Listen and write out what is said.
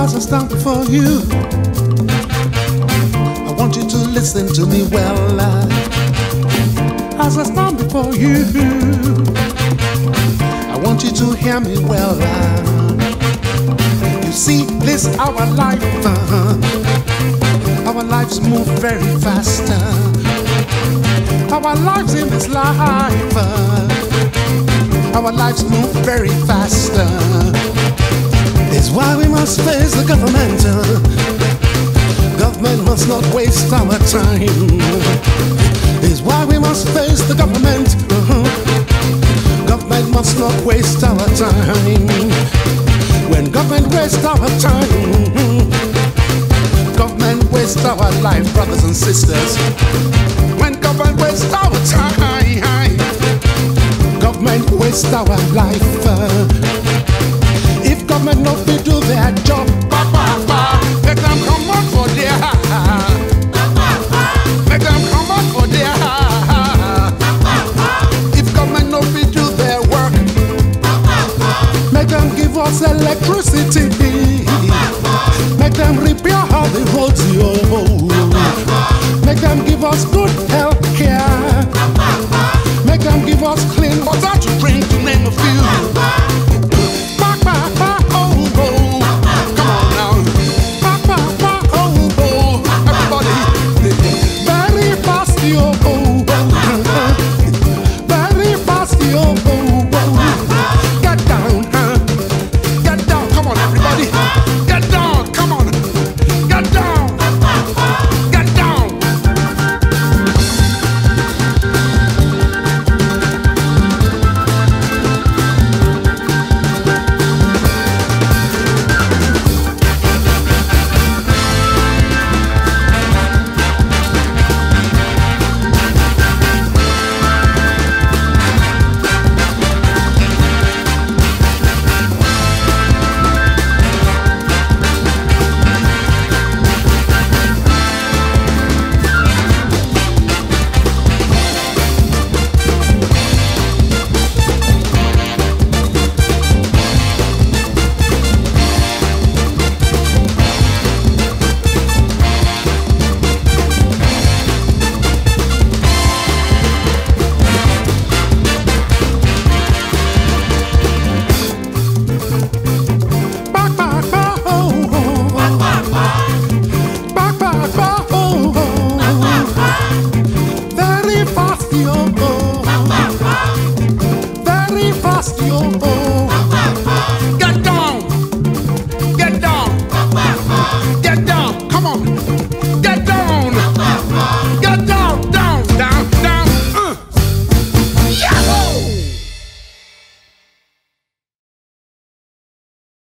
As I stand before you, I want you to listen to me well. As I stand before you, I want you to hear me well. You see, this our life. Our lives move very fast. Our lives in this life. Our lives move very fast. It's why we must face the government. Government must not waste our time. It's why we must face the government. Government must not waste our time. When government wastes our time, government wastes our life, brothers and sisters. When government wastes our time, government wastes our life. If government not fit do their job, make them come out for their, make them come out for their. If government not fit do their work, make them give us electricity. Make them repair all the roads, make them give us good